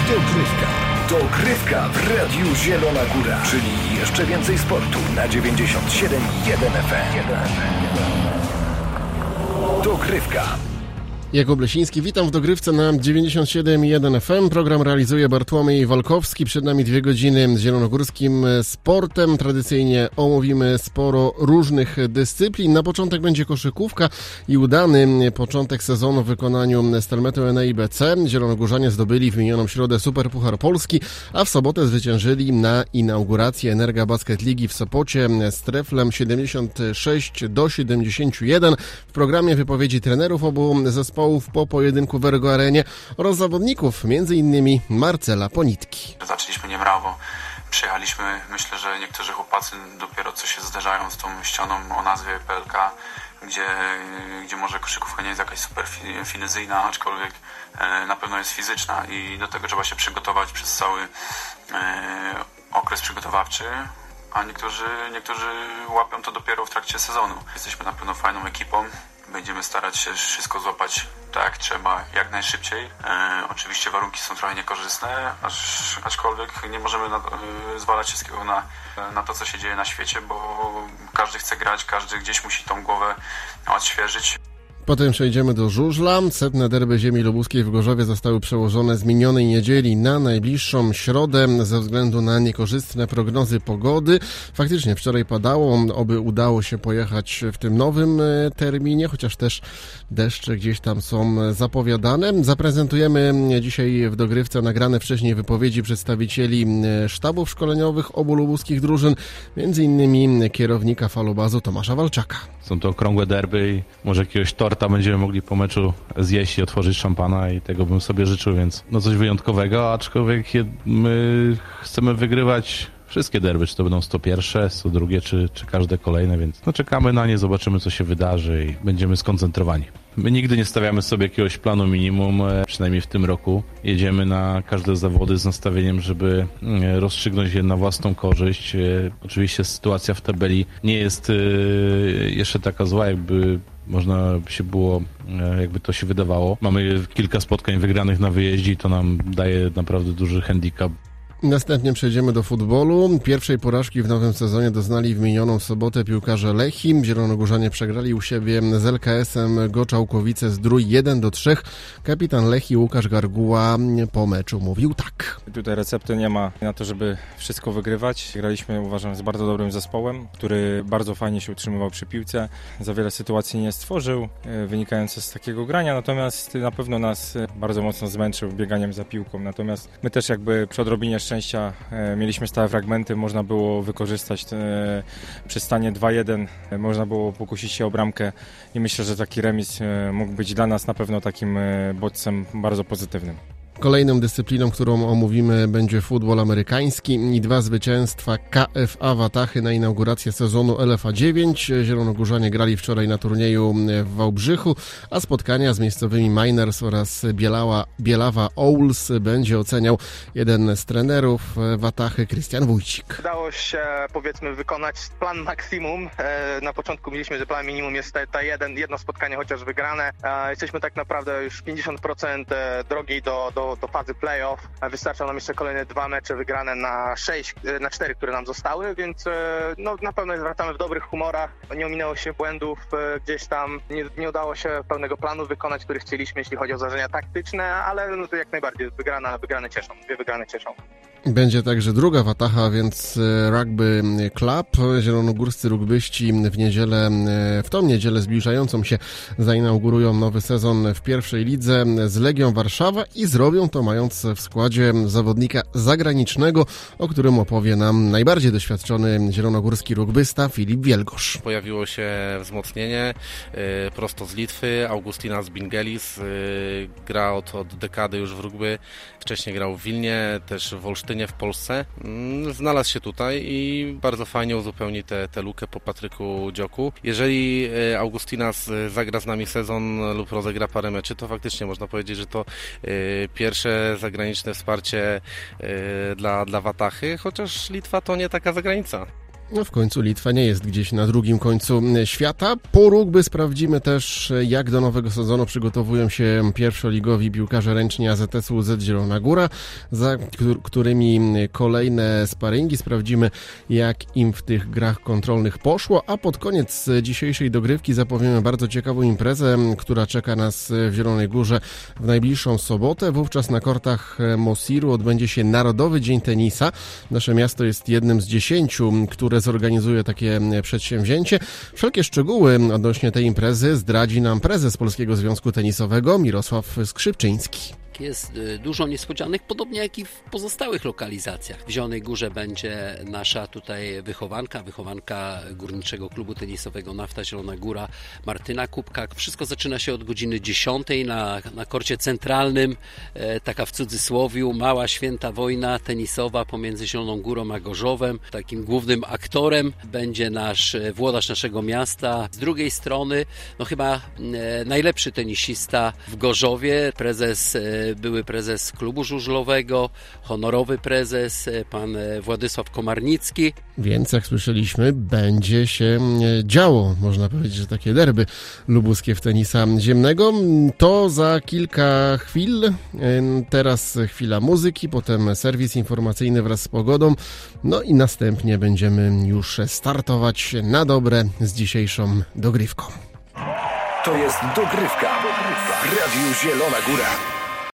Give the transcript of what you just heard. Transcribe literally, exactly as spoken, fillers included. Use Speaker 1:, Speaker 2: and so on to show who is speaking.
Speaker 1: Dogrywka. Dogrywka w Radiu Zielona Góra. Czyli jeszcze więcej sportu na dziewięćdziesiąt siedem i jeden F M. Dogrywka.
Speaker 2: Jakub Lesiński, witam w Dogrywce na dziewięćdziesiąt siedem i jeden F M. Program realizuje Bartłomiej Walkowski. Przed nami dwie godziny z zielonogórskim sportem. Tradycyjnie omówimy sporo różnych dyscyplin. Na początek będzie koszykówka i udany początek sezonu w wykonaniu Stelmetu N I B C. Zielonogórzanie zdobyli w minioną środę Superpuchar Polski, a w sobotę zwyciężyli na inaugurację Energa Basket Ligi w Sopocie z treflem siedemdziesiąt sześć do siedemdziesięciu jeden. W programie wypowiedzi trenerów obu zespołów po pojedynku w Ergo Arenie oraz zawodników, między innymi Marcela Ponitki.
Speaker 3: Zaczęliśmy niemrawo, przyjechaliśmy, myślę, że niektórzy chłopacy dopiero co się zderzają z tą ścianą o nazwie P L K, gdzie, gdzie może koszykówka nie jest jakaś super fizyjna, aczkolwiek na pewno jest fizyczna i do tego trzeba się przygotować przez cały okres przygotowawczy. A niektórzy, niektórzy łapią to dopiero w trakcie sezonu. Jesteśmy na pewno fajną ekipą. Będziemy starać się wszystko złapać tak jak trzeba, jak najszybciej. E, oczywiście warunki są trochę niekorzystne, acz, aczkolwiek nie możemy na, e, zwalać wszystkiego na, na to, co się dzieje na świecie, bo każdy chce grać, każdy gdzieś musi tą głowę odświeżyć.
Speaker 2: Potem przejdziemy do żużla. Setne derby ziemi lubuskiej w Gorzowie zostały przełożone z minionej niedzieli na najbliższą środę ze względu na niekorzystne prognozy pogody. Faktycznie wczoraj padało, oby udało się pojechać w tym nowym terminie, chociaż też deszcze gdzieś tam są zapowiadane. Zaprezentujemy dzisiaj w Dogrywce nagrane wcześniej wypowiedzi przedstawicieli sztabów szkoleniowych obu lubuskich drużyn, między innymi kierownika Falobazu Tomasza Walczaka.
Speaker 4: Są to okrągłe derby i może jakiegoś torta będziemy mogli po meczu zjeść i otworzyć szampana i tego bym sobie życzył, więc no coś wyjątkowego, aczkolwiek my chcemy wygrywać wszystkie derby, czy to będą sto pierwsze, sto drugie, czy, czy każde kolejne, więc no czekamy na nie, zobaczymy co się wydarzy i będziemy skoncentrowani. My nigdy nie stawiamy sobie jakiegoś planu minimum, przynajmniej w tym roku. Jedziemy na każde zawody z nastawieniem, żeby rozstrzygnąć je na własną korzyść. Oczywiście sytuacja w tabeli nie jest jeszcze taka zła, jakby można by się było, jakby to się wydawało. Mamy kilka spotkań wygranych na wyjeździe i to nam daje naprawdę duży handicap.
Speaker 2: Następnie przejdziemy do futbolu. Pierwszej porażki w nowym sezonie doznali w minioną sobotę piłkarze Lechii. Zielonogórzanie przegrali u siebie z L K S-em Goczałkowice-Zdrój jeden do trzech. Kapitan Lechii Łukasz Garguła po meczu mówił tak.
Speaker 5: Tutaj recepty nie ma na to, żeby wszystko wygrywać. Graliśmy, uważam, z bardzo dobrym zespołem, który bardzo fajnie się utrzymywał przy piłce. Za wiele sytuacji nie stworzył, wynikające z takiego grania, natomiast na pewno nas bardzo mocno zmęczył bieganiem za piłką. Natomiast my też jakby przy odrobinie szczęścia mieliśmy stałe fragmenty, można było wykorzystać te, przy stanie dwa jeden, można było pokusić się o bramkę i myślę, że taki remis mógł być dla nas na pewno takim bodźcem bardzo pozytywnym.
Speaker 2: Kolejną dyscypliną, którą omówimy, będzie futbol amerykański i dwa zwycięstwa K F A Watachy na inaugurację sezonu L F A dziewięć. Zielonogórzanie grali wczoraj na turnieju w Wałbrzychu, a spotkania z miejscowymi Miners oraz Bielała, Bielawa Owls będzie oceniał jeden z trenerów Watachy, Krystian Wójcik.
Speaker 6: Udało się, powiedzmy, wykonać plan maksimum. Na początku mieliśmy, że plan minimum jest ta jeden, jedno spotkanie chociaż wygrane. Jesteśmy tak naprawdę już pięćdziesiąt procent drogi do, do do fazy playoff. Wystarczą nam jeszcze kolejne dwa mecze wygrane na sześć, na cztery, które nam zostały, więc no, na pewno wracamy w dobrych humorach. Nie ominęło się błędów gdzieś tam. Nie, nie udało się pełnego planu wykonać, który chcieliśmy, jeśli chodzi o założenia taktyczne, ale no, to jak najbardziej wygrana, wygrane cieszą. Dwie wygrane cieszą.
Speaker 2: Będzie także druga Watacha, więc Rugby Club. Zielonogórscy rugbyści w niedzielę, w tą niedzielę zbliżającą się zainaugurują nowy sezon w pierwszej lidze z Legią Warszawa i zrobią to mając w składzie zawodnika zagranicznego, o którym opowie nam najbardziej doświadczony zielonogórski rugbysta Filip Wielgosz.
Speaker 7: Pojawiło się wzmocnienie y, prosto z Litwy, Augustinas Bingelis, y, gra od, od dekady już w rugby, wcześniej grał w Wilnie, też w Olsztynie w Polsce. Y, znalazł się tutaj i bardzo fajnie uzupełni tę lukę po Patryku Dzioku. Jeżeli y, Augustinas zagra z nami sezon lub rozegra parę meczy, to faktycznie można powiedzieć, że to y, pierwsze zagraniczne wsparcie y, dla, dla Watachy, chociaż Litwa to nie taka zagranica.
Speaker 2: No w końcu Litwa nie jest gdzieś na drugim końcu świata. Po rugby sprawdzimy też, jak do nowego sezonu przygotowują się pierwszoligowi piłkarze ręczni A Z S U Z Zielona Góra, za którymi kolejne sparingi. Sprawdzimy, jak im w tych grach kontrolnych poszło, a pod koniec dzisiejszej dogrywki zapowiemy bardzo ciekawą imprezę, która czeka nas w Zielonej Górze w najbliższą sobotę. Wówczas na kortach Mosiru odbędzie się Narodowy Dzień Tenisa. Nasze miasto jest jednym z dziesięciu, które zorganizuje takie przedsięwzięcie. Wszelkie szczegóły odnośnie tej imprezy zdradzi nam prezes Polskiego Związku Tenisowego Mirosław Skrzypczyński.
Speaker 8: Jest dużo niespodzianek, podobnie jak i w pozostałych lokalizacjach. W Zielonej Górze będzie nasza tutaj wychowanka, wychowanka Górniczego Klubu Tenisowego Nafta Zielona Góra, Martyna Kubkak. Wszystko zaczyna się od godziny dziesiątej na, na korcie centralnym, e, taka w cudzysłowiu, mała święta wojna tenisowa pomiędzy Zieloną Górą a Gorzowem. Takim głównym aktorem będzie nasz włodarz naszego miasta. Z drugiej strony, no chyba e, najlepszy tenisista w Gorzowie, prezes e, były prezes klubu żużlowego, honorowy prezes, pan Władysław Komarnicki.
Speaker 2: Więc jak słyszeliśmy, będzie się działo, można powiedzieć, że takie derby lubuskie w tenisa ziemnego. To za kilka chwil, teraz chwila muzyki, potem serwis informacyjny wraz z pogodą, no i następnie będziemy już startować na dobre z dzisiejszą dogrywką.
Speaker 1: To jest dogrywka w Radiu Zielona Góra.